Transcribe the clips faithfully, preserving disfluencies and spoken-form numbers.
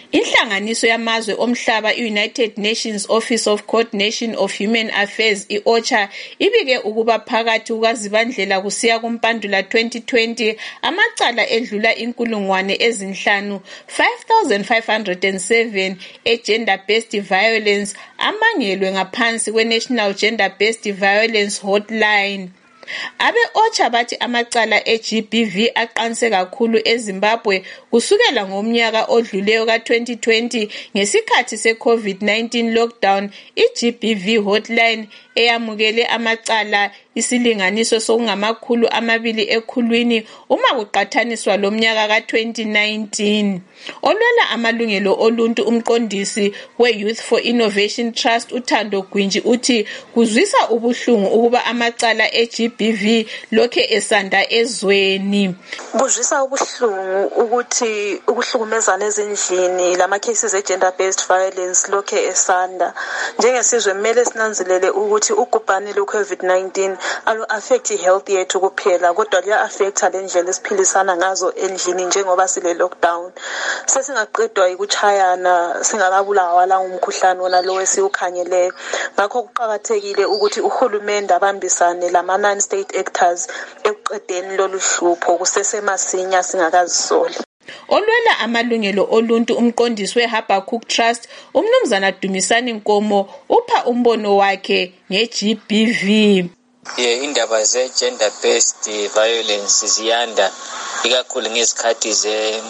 Inhlanganiso yamazwe omhlaba i-United Nations Office of Coordination of Human Affairs i-OCHA ibike ukuba phakathi kukaZibandlela kusiya kuMpandula twenty twenty amacala edlula inkulungwane ezinhlanu five thousand five hundred seven e-gender-based violence amangelwe ngaphansi kwe-National Gender-Based Violence Hotline. Abe-OCHA bathi amacala e-G B V aqanse kakhulu eZimbabwe kusukela ngomnyaka odluleyo ka-twenty twenty ngesikhathi se-COVID nineteen lockdown. I-G B V hotline eyamukele amacala isilinganiso sokungamakhulu amabili ekhulwini uma kuqathaniswa lomnyaka ka-twenty nineteen. Olwela amalungelo oluntu umqondisi we-Youth for Innovation Trust uThando Gwinji uthi kuzwisa ubuhlungu ukuba amacala e-G B V lokhe esanda ezweni. Kuzwisa ubuhlungu ukuthi ukuhlukumezana ezindlini lama cases e-gender based violence lokhe esanda. Njengesizwe kumele sinanzelele ukuthi ugubhane lwe-COVID nineteen alu affect health yethu kuphela kodwa liya affect le ndlela esiphilisana ngazo endlini njengoba sile lockdown. Sesingaqedwa ikuchayana singakabulawa la ngumkhuhlane wona lo esiukhanyeleyo. Ngakho kuqhakathekile ukuthi uhulumende abambisane lama non state actors ekuqedeni lolu hlupho kusesemasinya singakazisoli. Olwela amalungelo oluntu umqondisi we-Habakkuk Trust umnumzana Dumisani Nkomo upha umbono wakhe nge-G B V. Yeah, indaba ze-gender based violence ziyanda ikakhulu ngezikhathi ze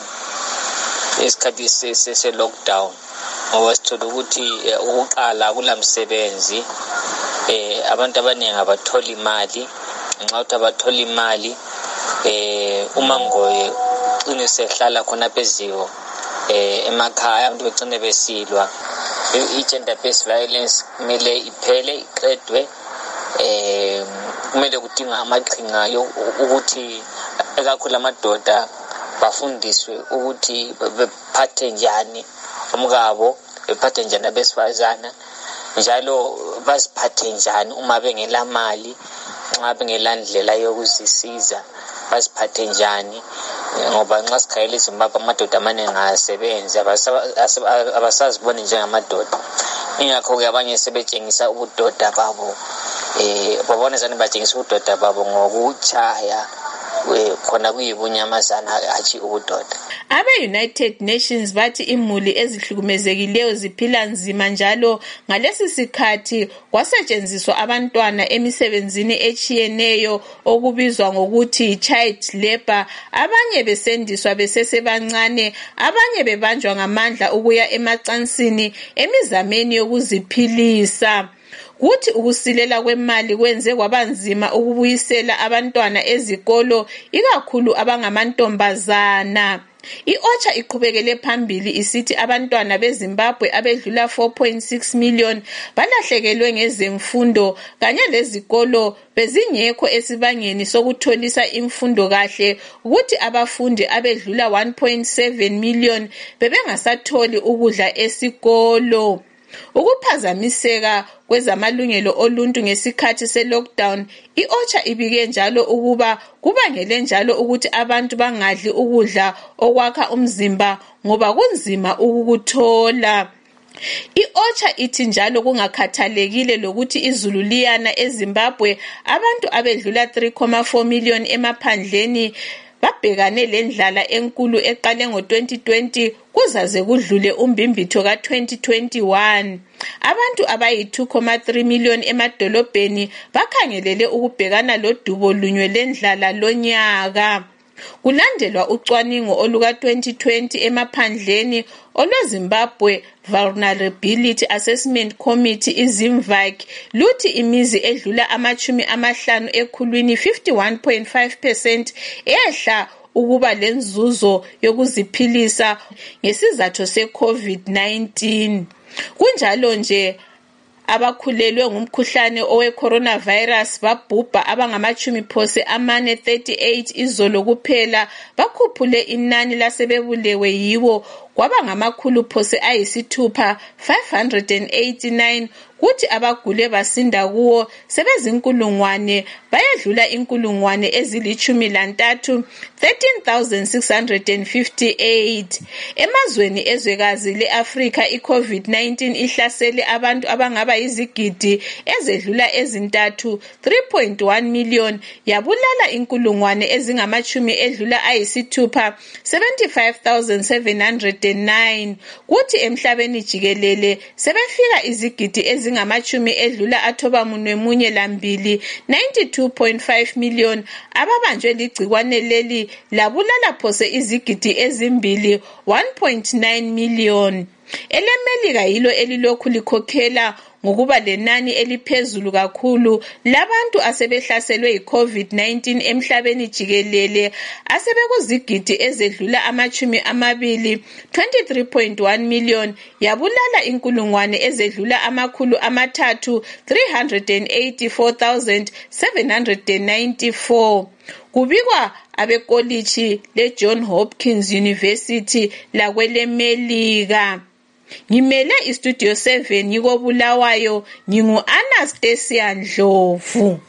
isikhathi se lockdown ngoba sithola ukuthi ukuqala kulamsebenzi eh abantu abaningi abathola imali nxa uthi abathola imali eh uma ngoye ugcine sehlala khona pheziko eh emakhaya abantu begcine besilwa. I-gender based violence kumele iphele iqedwe eh kumele kudinga amaqhinga ukuthi ekakhulu amadoda bafundiswe ukuthi bephathe njani umkabo bephathe njani abesifazana njalo baziphathe njani uma bengela mali nxa bengela ndlela yokuzisiza baziphathe njani ngoba nxa sikhayela eZimbabwe amadoda amaningi asebenzi abasaziboni njengamadoda. Ingakho-ke abanye sebetshengisa ubudoda babo eh babona zani batshengisa ubudoda babo ngokutshaya khona kuyibunyamazana athi ubudoda. Abe-United Nations bathi imuli ezihlukumezekileyo ziphila nzima njalo ngalesi sikhathi kwasetshenziswa abantwana emisebenzini echiyeneyo okubizwa ngokuthi child labor. Abanye besendiswa besesebancane, abanye bebanjwa ngamandla ukuya emacansini emizameni yokuziphilisa. Kuthi ukusilela kwemali kwenze kwabanzima ukubuyisela abantwana ezikolo ikakhulu abangamantombazana. I-OCHA iqhubekele phambili isithi abantwana beZimbabwe abedlula four point six million balahlekelwe ngezemfundo kanye lezikolo bezingekho esibangeni sokutholisa imfundo kahle ukuthi abafundi abedlula one point seven million bebengasatholi ukudla esikolo. Ukuphazamiseka kwezamalungelo oluntu ngesikhathi se-lockdown, i-OCHA ibike njalo ukuba kubangele njalo ukuthi abantu bangadli ukudla okwakha umzimba ngoba kunzima ukukuthola. I-OCHA ithi njalo kungakhathalekile lokuthi izulu liyana eZimbabwe, abantu abedlula three point four million emaphandleni babhekane lendlala enkulu eqale ngo-twenty twenty kuzaze kudlule umbimbitho ka-twenty twenty-one. Abantu abayi-two point three million emadolobheni bakhangelele ukubhekana lodubo lunywe lendlala lonyaka. Kulandelwa ucwaningo oluka twenty twenty emaphandleni olweZimbabwe Vulnerability Assessment Committee iZimVac luthi imizi edlula amachumi amahlanu ekhulwini fifty-one point five percent ehla ukuba lenzuzo yokuziphilisa ngesizathu se-COVID nineteen. Kunjalo nje abakhulelwe ngumkhuhlane owe-coronavirus babhubha abangamachumi phose amane thirty-eight izolo kuphela bakhuphule inani lasebebulewe yiwo kwaba ngamakhulu phose ayisithupha five hundred eighty-nine, kuthi abagule basinda kuwo sebezinkulungwane bayedlula inkulungwane ezilithumi lantathu thirteen thousand six hundred fifty-eight. Emazweni ezwekazi le-Afrika i-COVID nineteen ihlasele abantu abangaba yizigidi ezedlula ezintathu three point one million yabulala inkulungwane ezingamachumi edlula ayisithupha seventy-five thousand seven hundred nine, kuthi emhlabeni jikelele sebefika izigidi ezingamachumi edlula athoba munwe munye lambili ninety-two point five million ababanjwe ligcikwane leli labulala phose izigidi ezimbili one point nine million. EleMelika yilo elilokhu likhokhela ngokuba lenani eliphezulu kakhulu labantu asebehlaselwe yi-COVID nineteen emhlabeni jikelele asebekuzigidi ezedlula amachumi amabili twenty-three point one million yabulala inkulungwane ezedlula amakhulu amathathu three hundred eighty-four thousand seven hundred ninety-four. Kubikwa abekolitshi le-John Hopkins University lakweleMelika. Ngimele istudio seven yiko Bulawayo, ngingu Anastasia Ndlovu.